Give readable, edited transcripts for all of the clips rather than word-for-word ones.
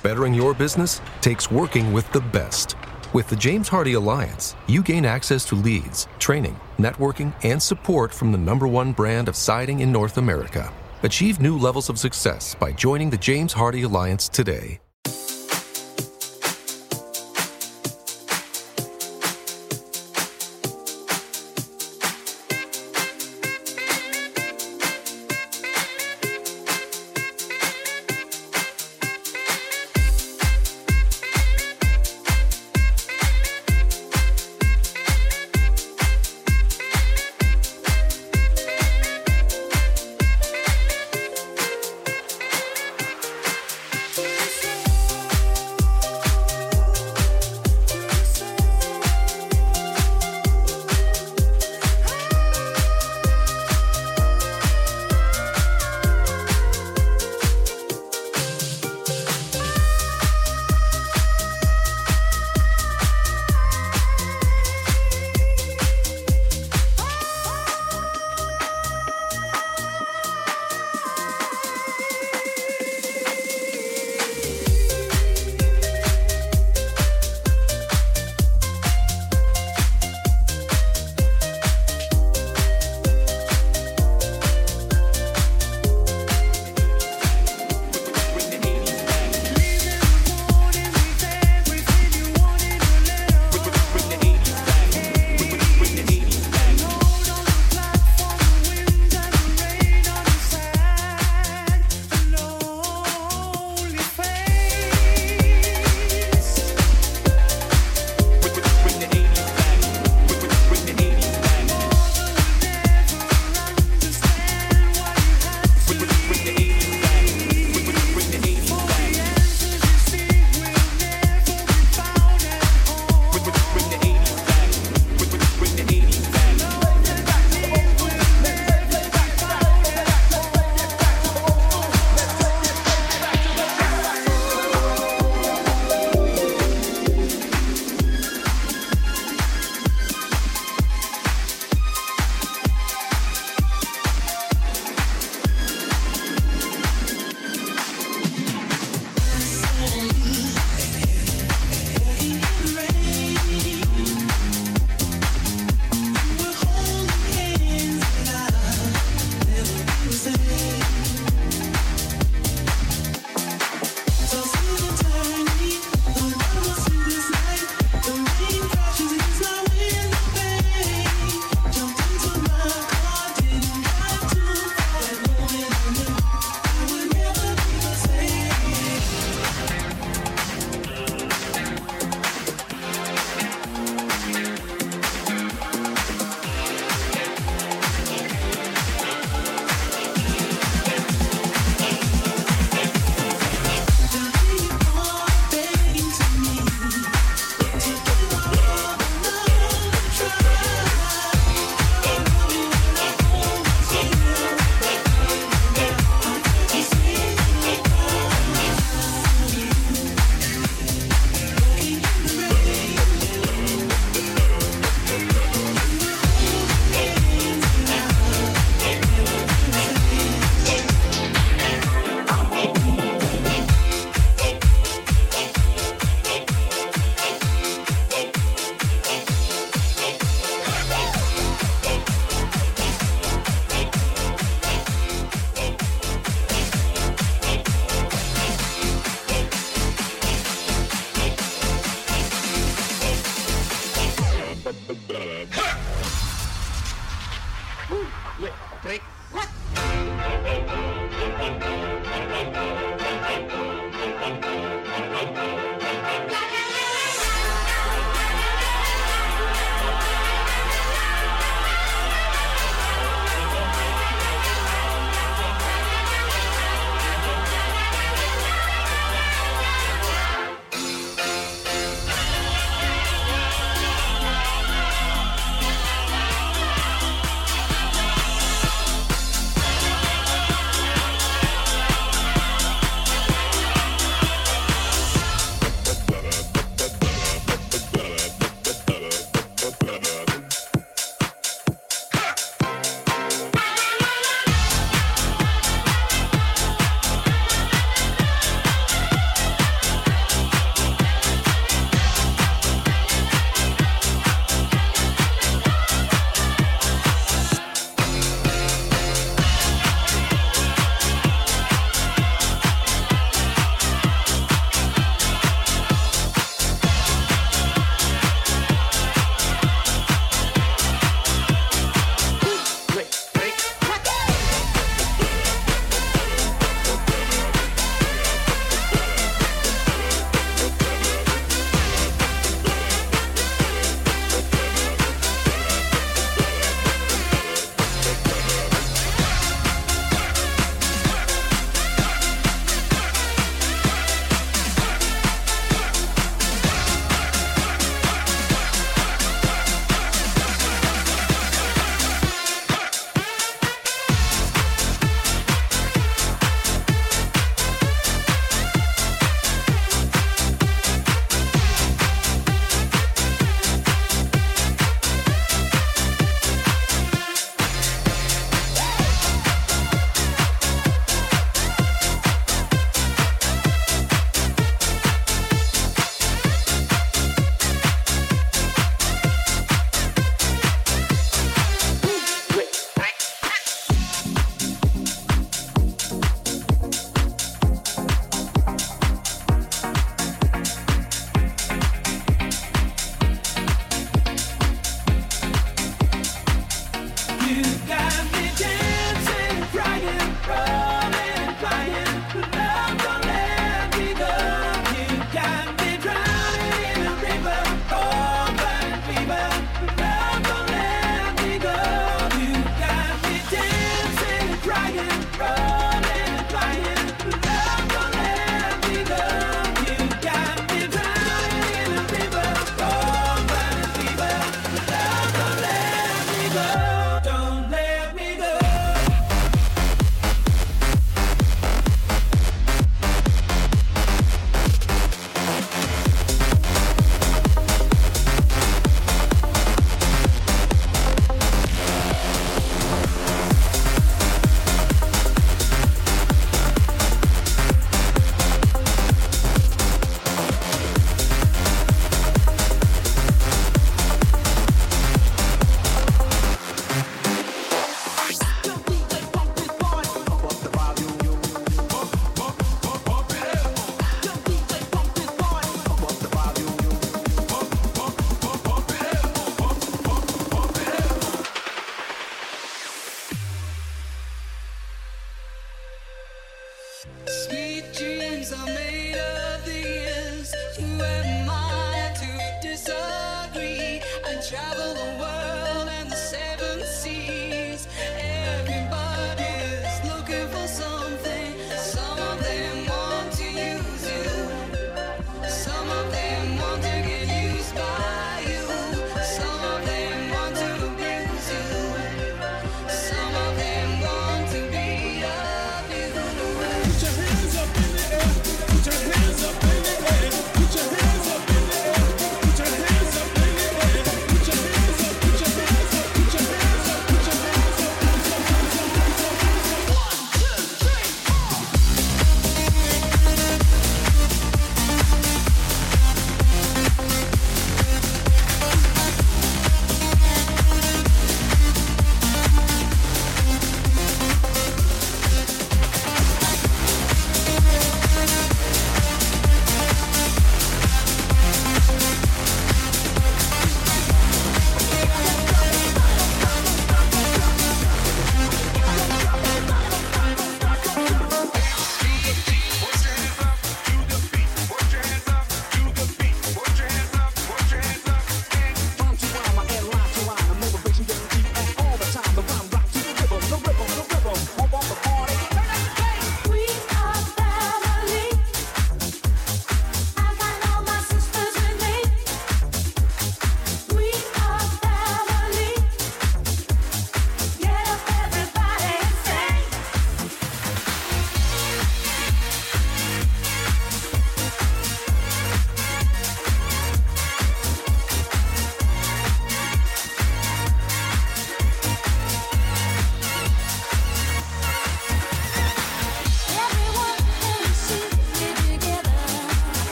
Bettering your business takes working with the best. With the James Hardie Alliance, you gain access to leads, training, networking, and support from the #1 brand of siding in North America. Achieve new levels of success by joining the James Hardie Alliance today.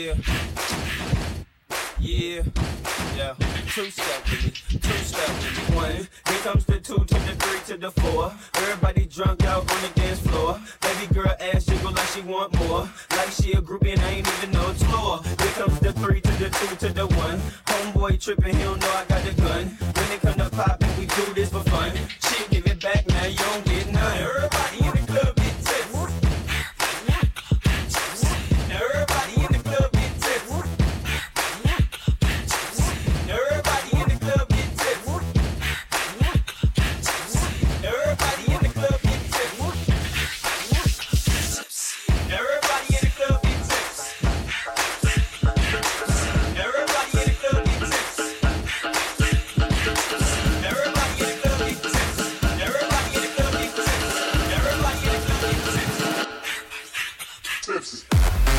Yeah. Yeah. Yeah. Two-step with me. Two-step with me. One. Here comes the 2 to the 3 to the 4. Everybody drunk out on the dance floor. Baby girl ass jiggle like she want more. Like she a groupie and I ain't even know it's floor. Here comes the 3 to the 2 to the 1. Homeboy tripping, he don't know I got the gun. When it come to poppin', we do this for fun. Shit, give it back now, you don't get none. Everybody in the club get tips. Now everybody in the club get tips. Now everybody in the club get tips. Now everybody in the club get tips. Now everybody in the club get tips. Now everybody in the club get tips. Everybody in the club get tips. Everybody in the club get tips. Everybody in the club get tips. Tips.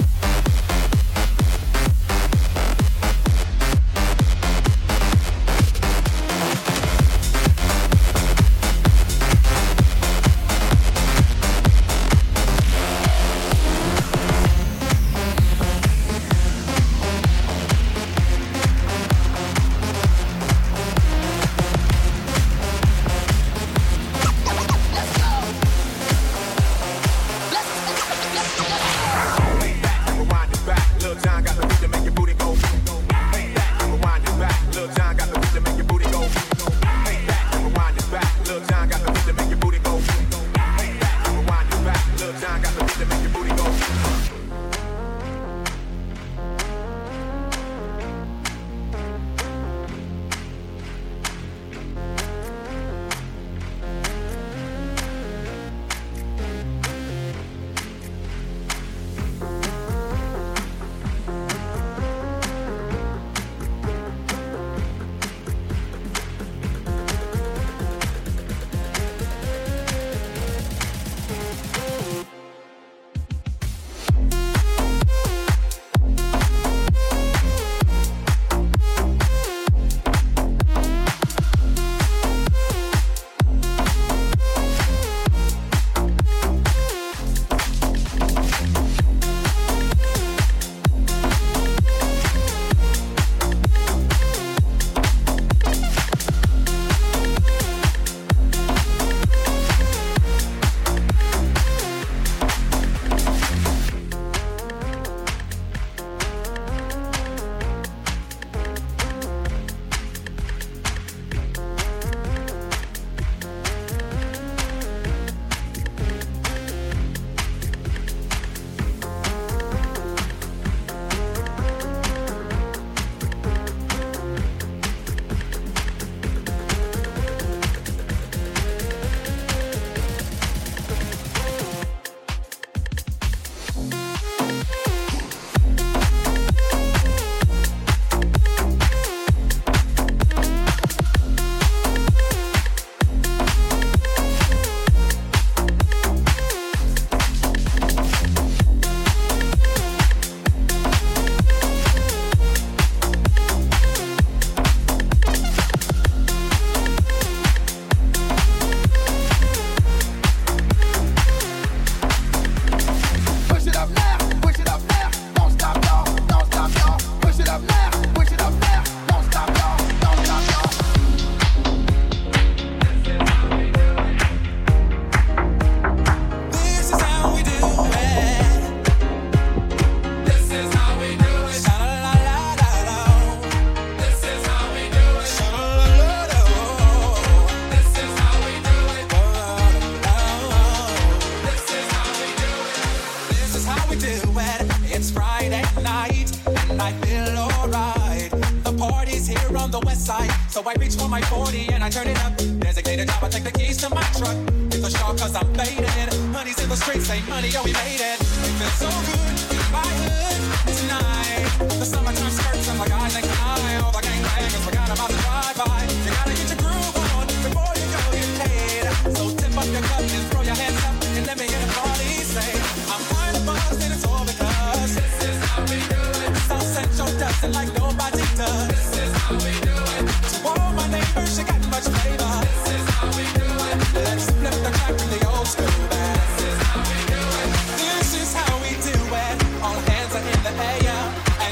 So I reach for my 40 and I turn it up. Designated job, I take the keys to my truck. Hit the shop cause I'm faded. Honey's in the streets, say money, oh we made it. It feels so good in my hood tonight. The summertime skirts and the guys ain't high. All the gangbangers forgot about the drive-by. You gotta get your groove on before you go get paid. So tip up your cup and throw your hands up and let me hear the party say, I'm kind of buzzed and it's all because this is how we do it. South Central does it like nobody does. This is how we do it. All my neighbors, she got much flavor. This is how we do it. Let's flip the track from the old school band. This is how we do it. This is how we do it. All hands are in the air.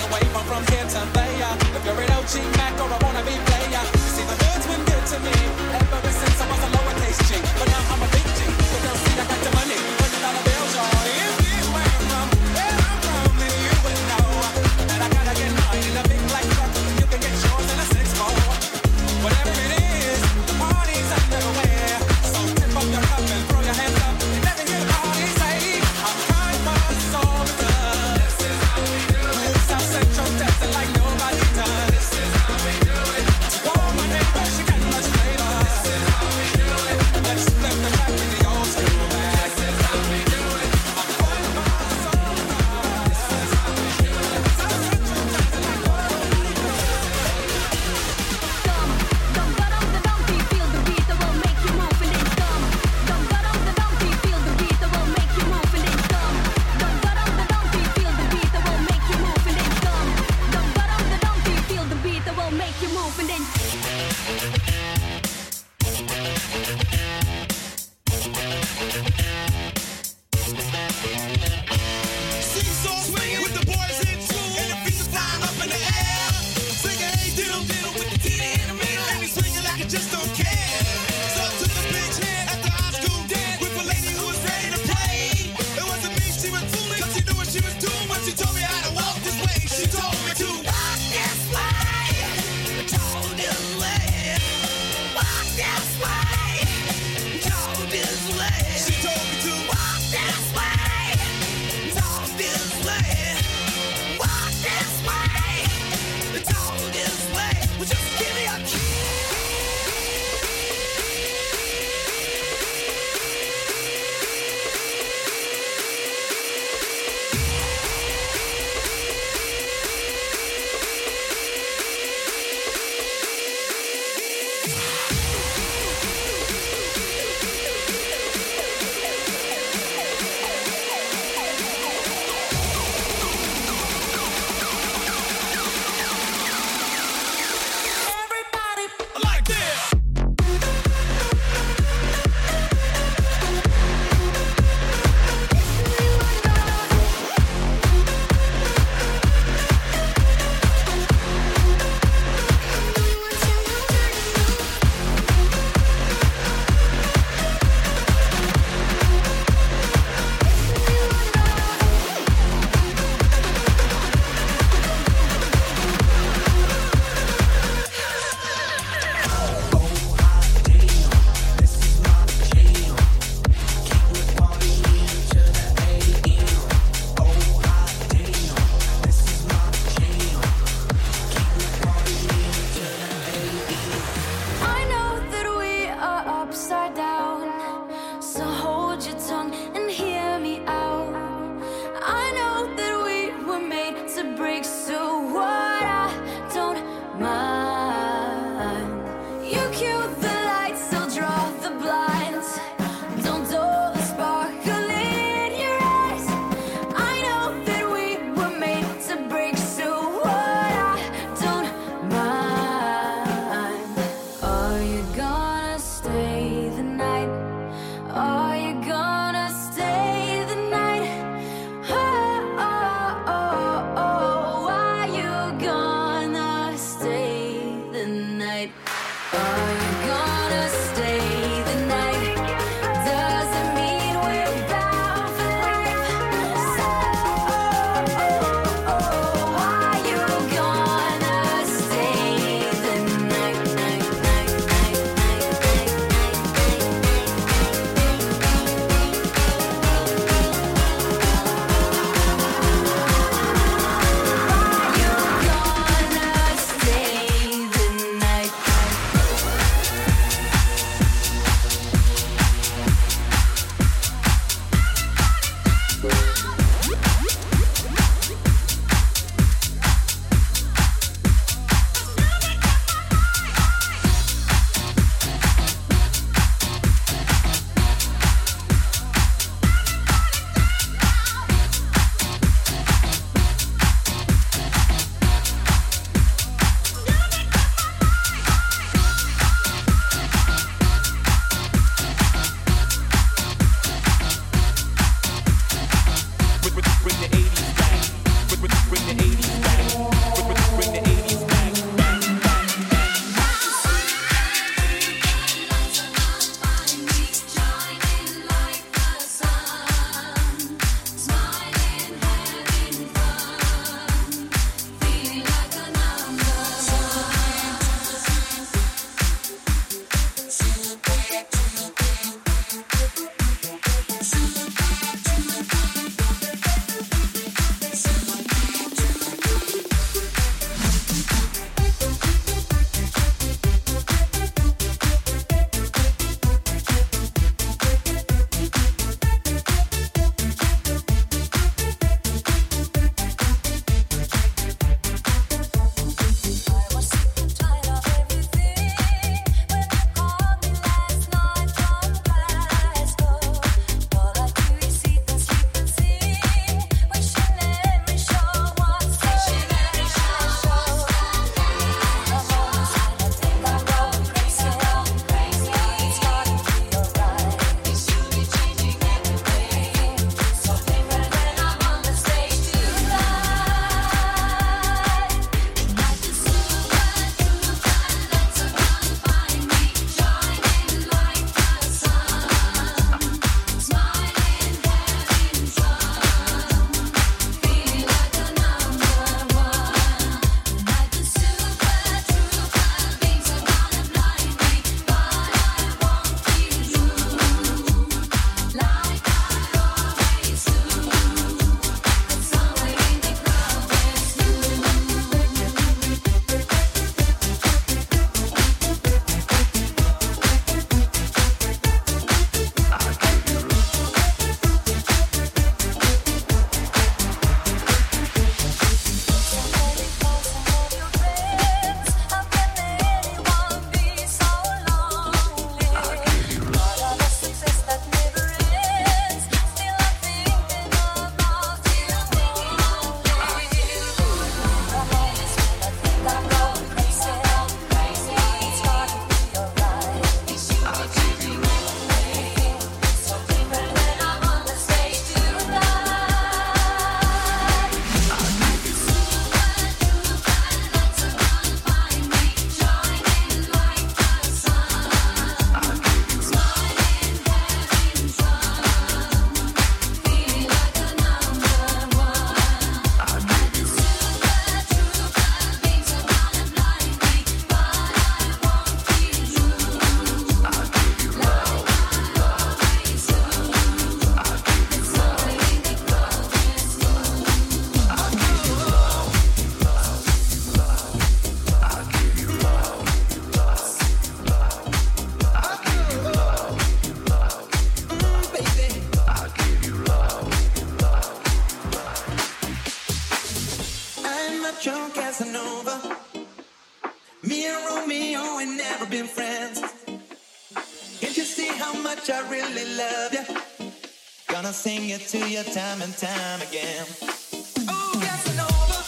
not your Casanova. Me and Romeo ain't never been friends. Can't you see how much I really love you? Gonna sing it to you time and time again. Oh, Casanova,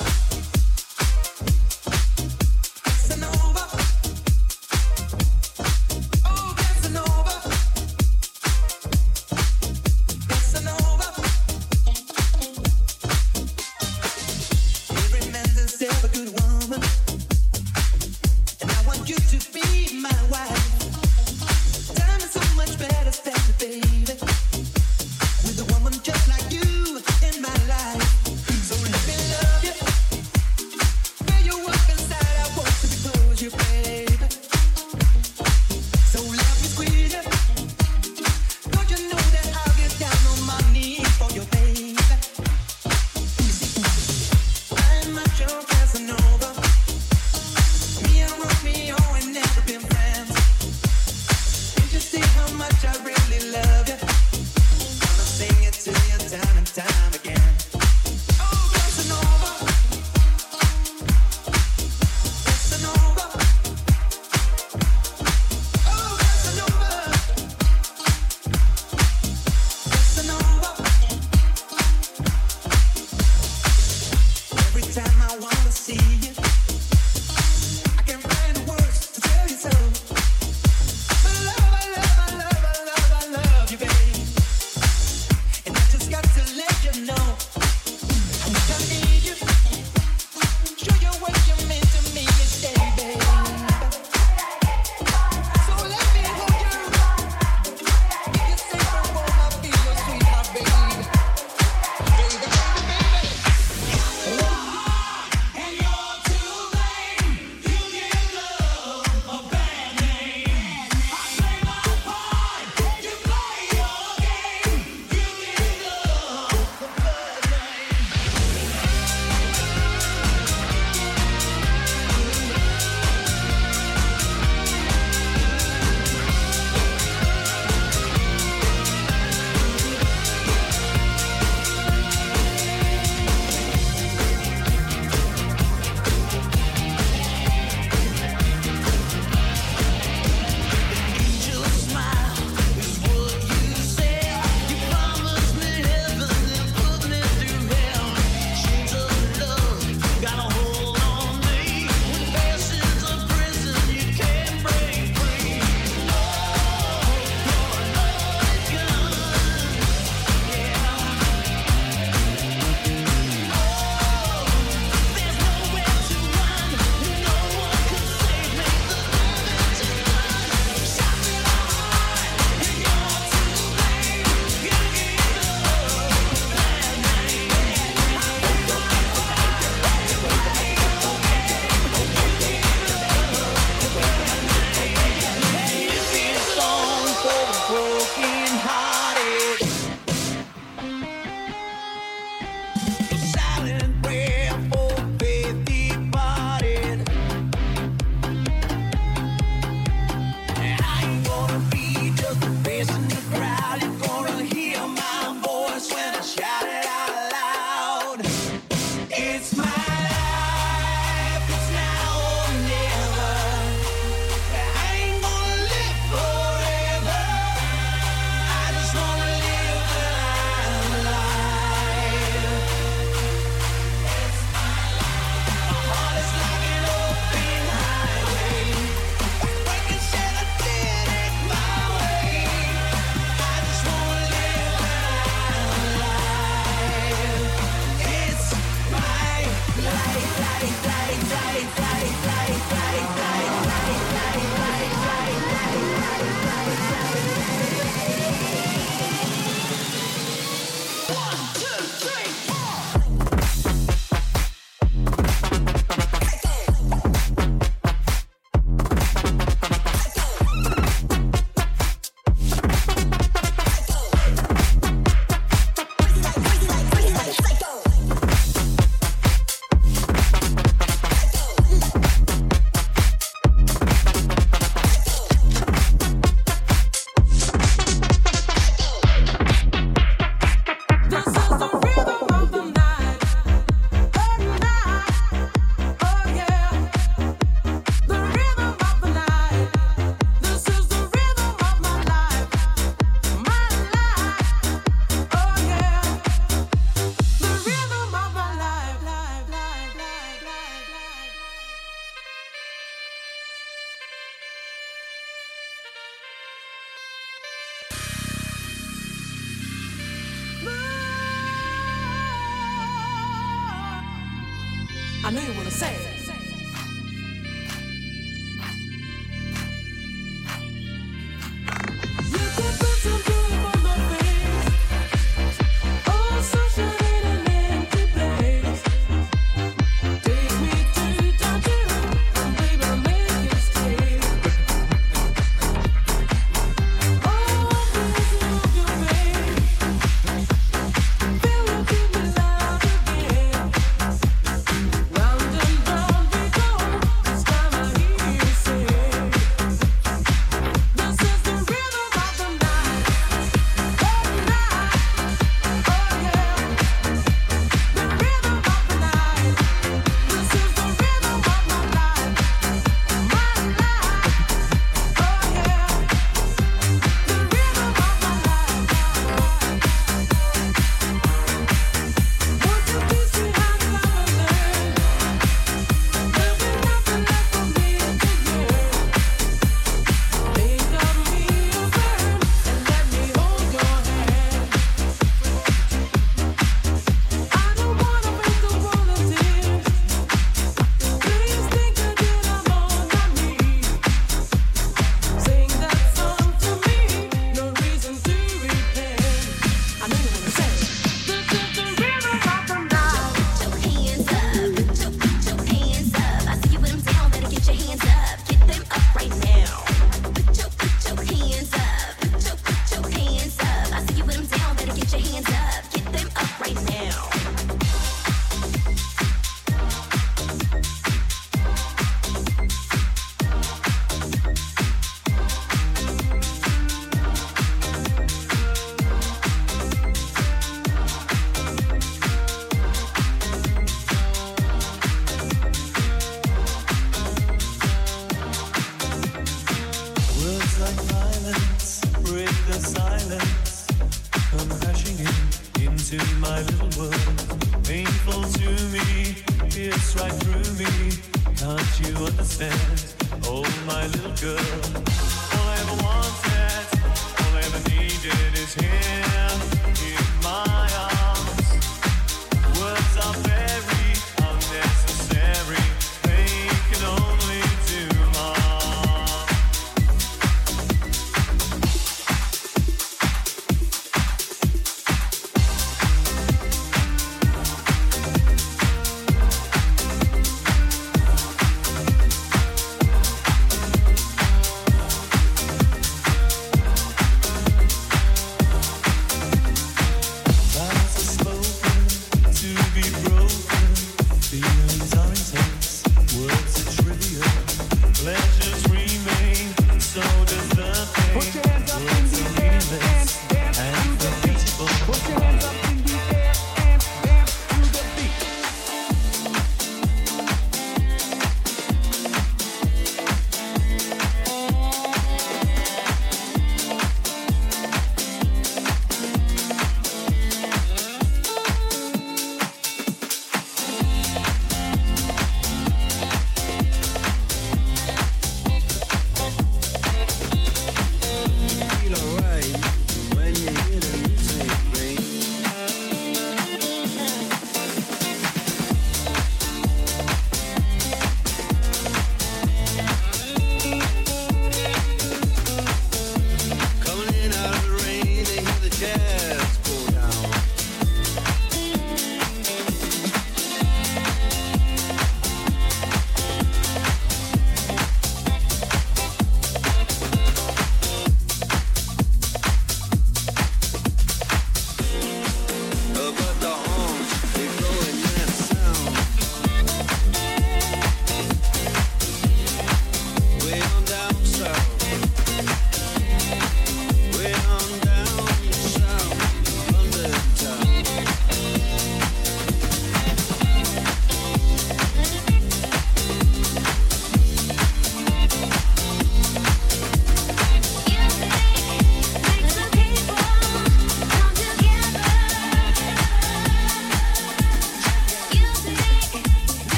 Casanova, oh, Casanova, Casanova. Every man deserves a good woman, and I want you to be my wife. Time is so much better spent, baby, with a woman just like you in my life. I know you wanna say it.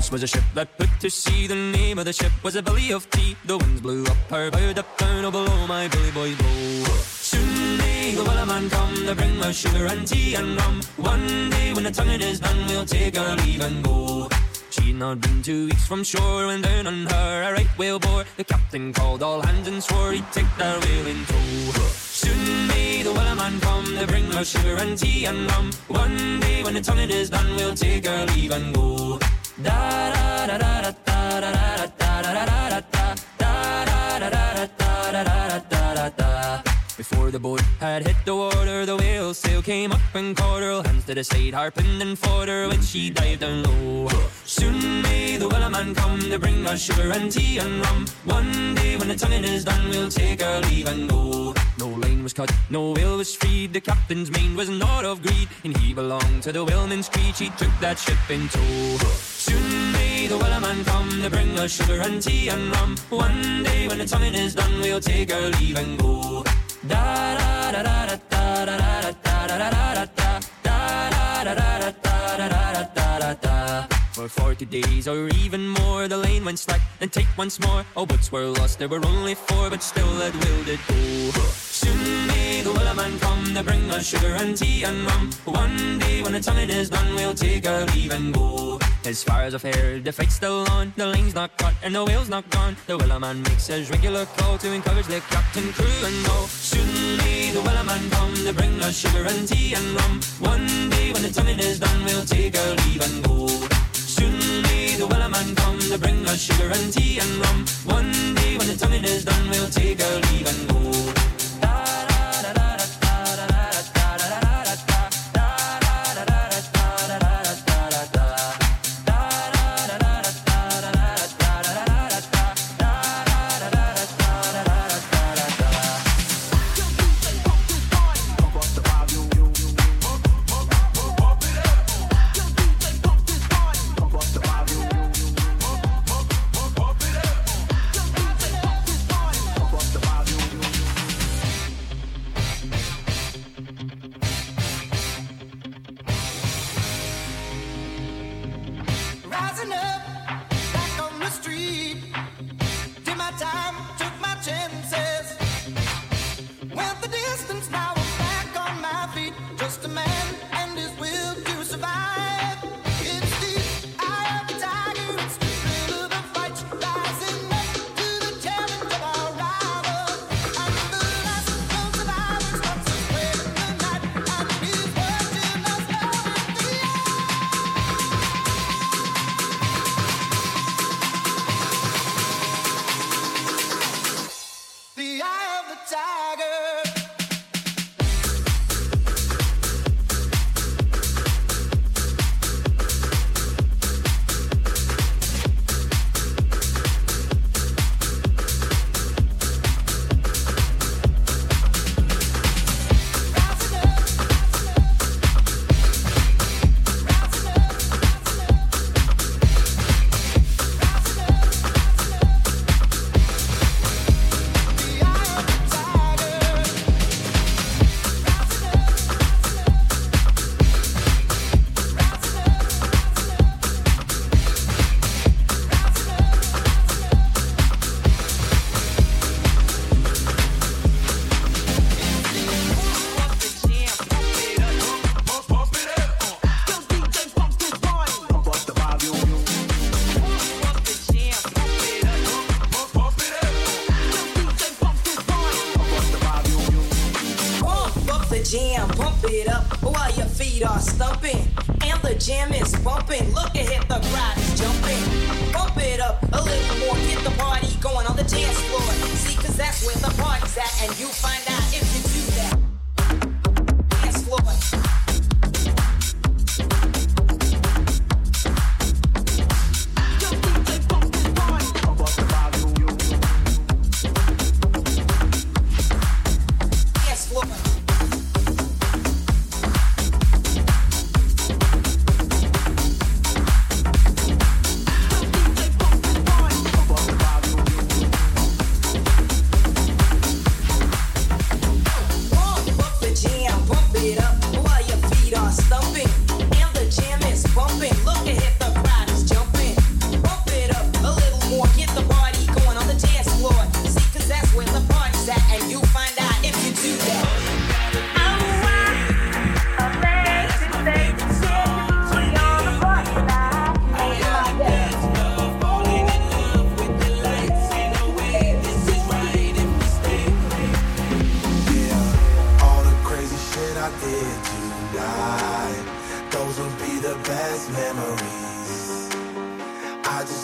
Once was a ship that put to sea. The name of the ship was a Billy of Tea. The winds blew up her bow, up down, oh below my Billy boys blow. Soon may the Wellerman come to bring us sugar and tea and rum. One day when the tonguing is done, we'll take our leave and go. She'd not been 2 weeks from shore when down on her a right whale bore. The captain called all hands and swore he'd take that whale in tow. Soon may the Wellerman come to bring us sugar and tea and rum. One day when the tonguing is done, we'll take our leave and go. Da da da da da da da da da da da da da da da da da da. Before the boat had hit the water, the whale's sail came up and caught her. Hands to the side, harping and fought her when she dived down low. Soon may the Wellerman come to bring us sugar and tea and rum. One day when the tonguing is done, we'll take our leave and go. No line was cut, no whale was freed. The captain's mind was not of greed, and he belonged to the whaleman's creed. He took that ship in tow. Soon may the Wellerman come to bring us sugar and tea and rum. One day when the tonguing is done, we'll take our leave and go. Da da da da da da da da da da da da da da da da da da da. For 40 days or even more, the lane went slack and tight once more. All boats were lost, there were only 4, but still that will did go. Soon may the Wellerman come to bring us sugar and tea and rum. One day when the tonguing is done, we'll take our leave and go. As far as I've heard, the fight's still on. The line's not cut and the whale's not gone. The Wellerman makes his regular call to encourage the captain, crew and all. Soon may the Wellerman come to bring us sugar and tea and rum. One day when the tonguing is done, we'll take our leave and go. Soon may the Wellerman come to bring us sugar and tea and rum. One day when the tonguing is done, we'll take our leave and go.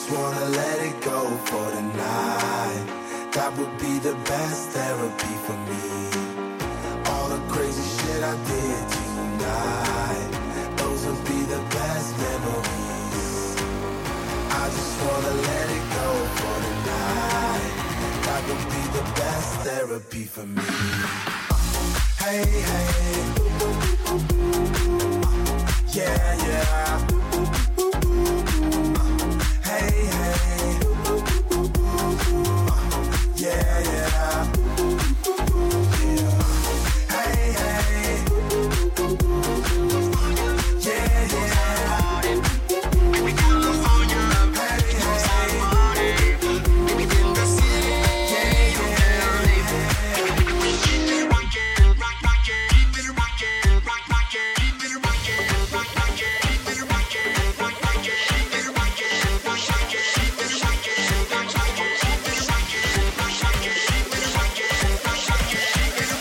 wanna let it go for tonight. That would be the best therapy for me. All the crazy shit I did tonight, those would be the best memories. I just wanna let it go for tonight. That would be the best therapy for me. Hey, hey, yeah, yeah. Hey, hey, yeah, yeah. Hey, hey, yeah, yeah. Baby, California, hey, hey, in the city, yeah, yeah. Keep it rockin', rockin', keep it rockin', rockin', keep it rockin', rockin', keep it rockin', rockin', keep it rockin', rockin', keep it rockin', rockin', keep it rockin', rockin', keep it rockin', rockin', keep it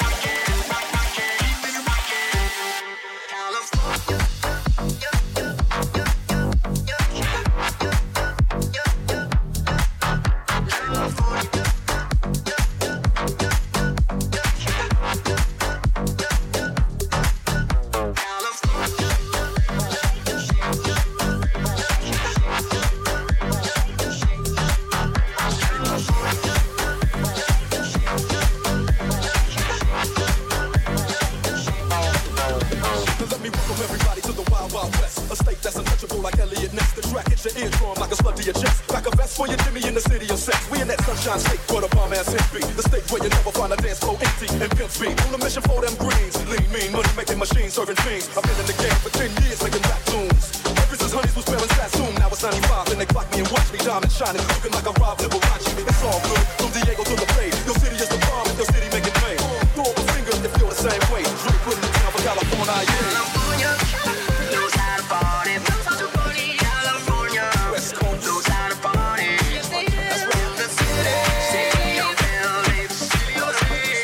Let me welcome everybody to the Wild Wild West. A state that's untouchable like Elliot Ness. The track hits your eardrum like a slug to your chest. Back a vest for your Jimmy in the city of sex. We in that sunshine state where the bomb ass hit be. The state where you never find a dance floor empty and pimp speed. On a mission for them greens. Lean, mean, money making machines serving fiends. I've been in the game for 10 years making rap tunes. Ever since Honeys was wearing Sassoon. Now it's 95 and they clock me and watch me diamond shining. Looking like a Rob Liberace. It's all good. From Diego to the Bay. Your city is the bomb. Your city making fame. Throw up a finger if you feel the same way. Really putting it down for California, yeah. Knows how to party. California West Coast. knows how to party. That's right. In the city of LA. In the city of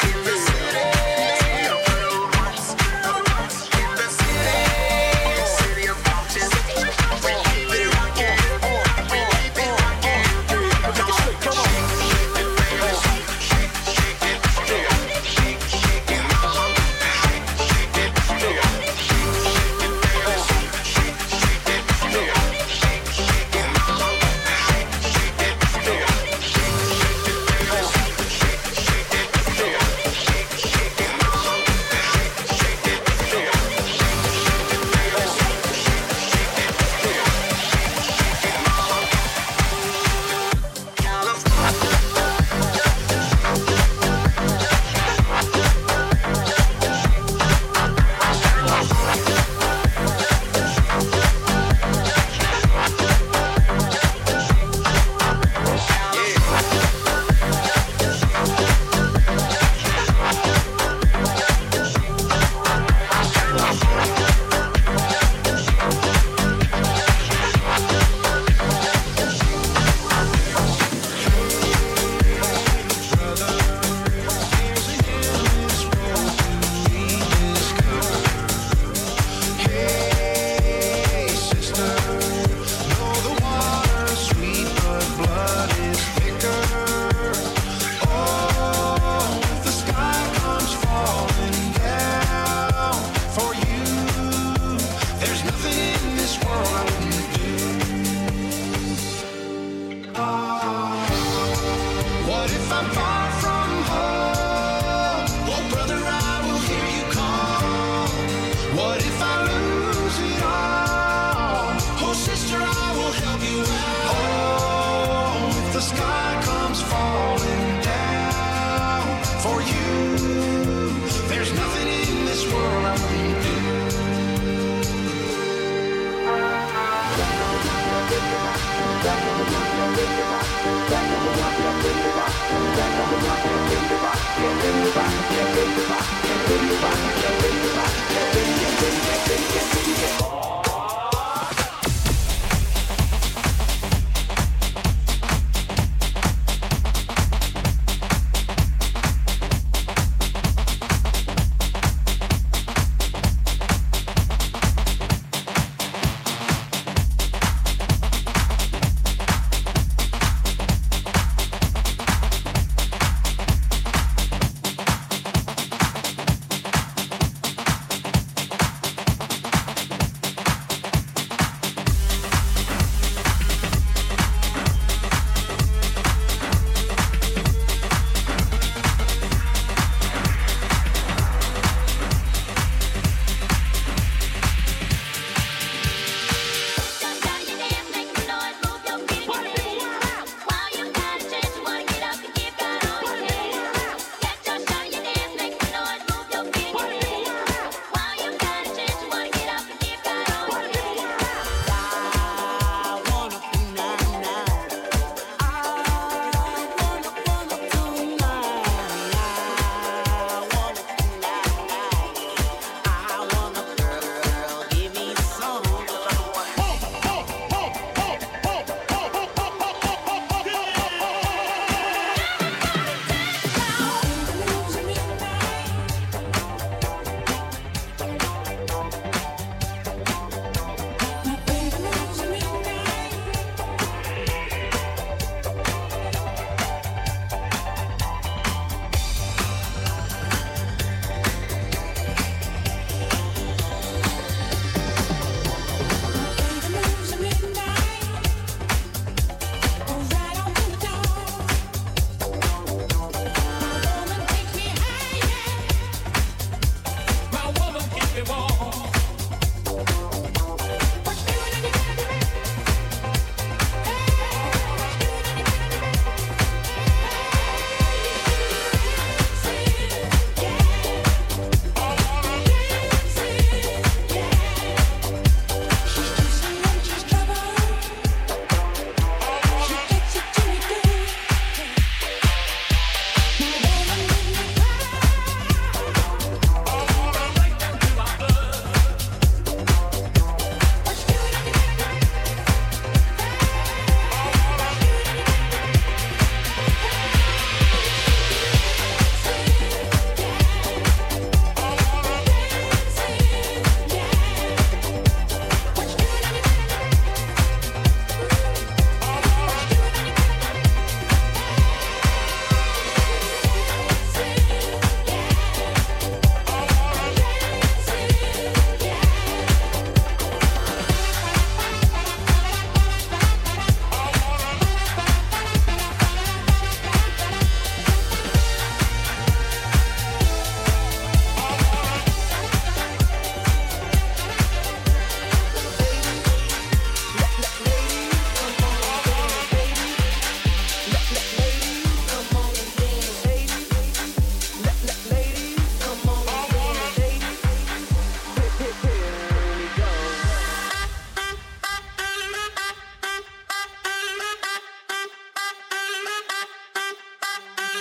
blue ones. In the city of Boston. We keep it rockin'. We keep it rockin'. Make it shake, come on. Shake it, baby. Shake it, shake it, shake it, shake it, mama. Shake it, shake it.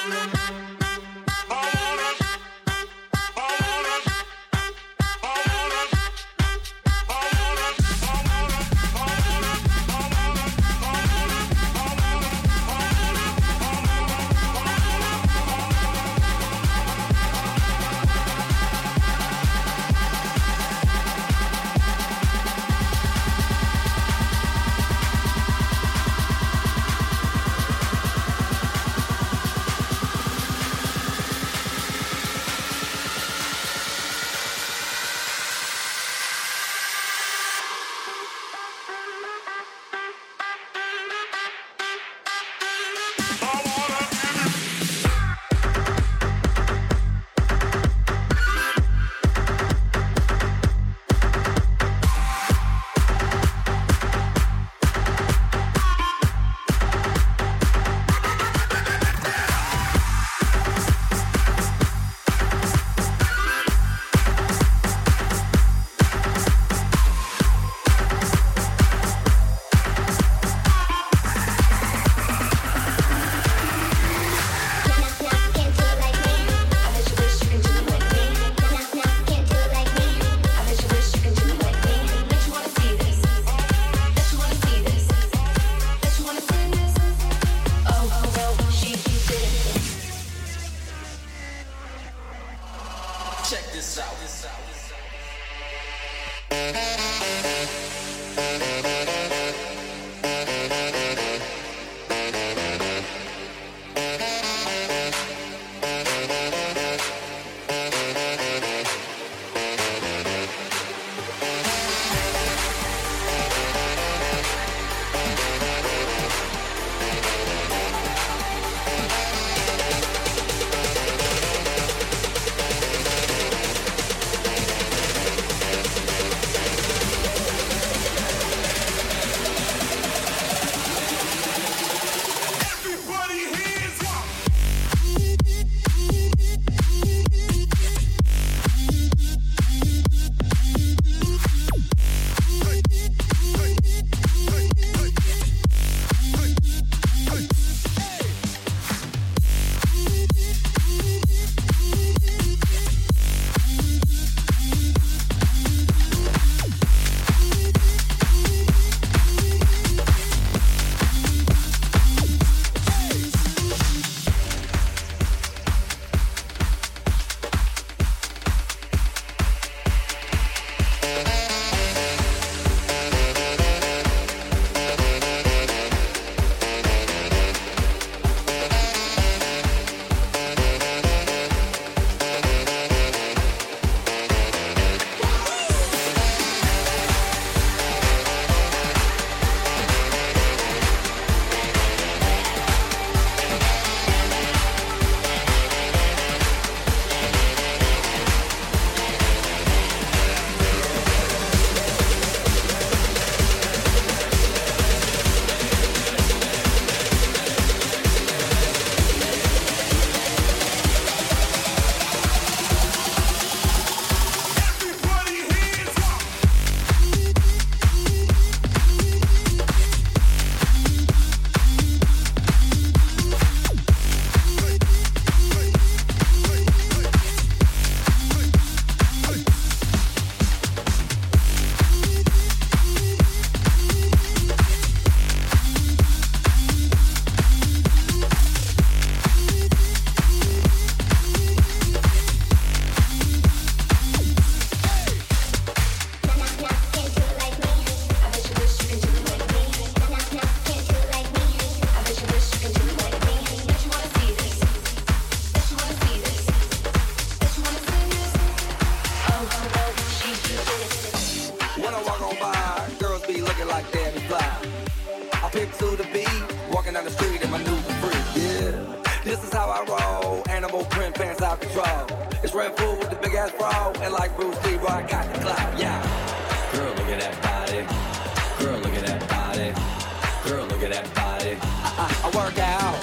Red Bull with the big ass bra, and like Bruce Lee, bro, I got the clout, yeah. Girl, look at that body. Girl, look at that body. Girl, look at that body. I work out.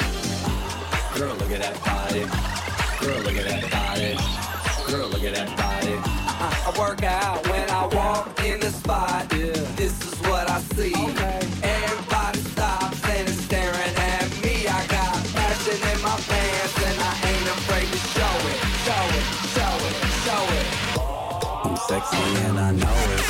Girl, look at that body. Girl, look at that body. Girl, look at that body. I work out when I walk in the spot. Yeah. This is what I see. Okay. Everybody stops and is staring at me. I got passion in my pants and sexy and I know it.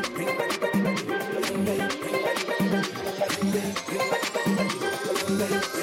You're so sexy.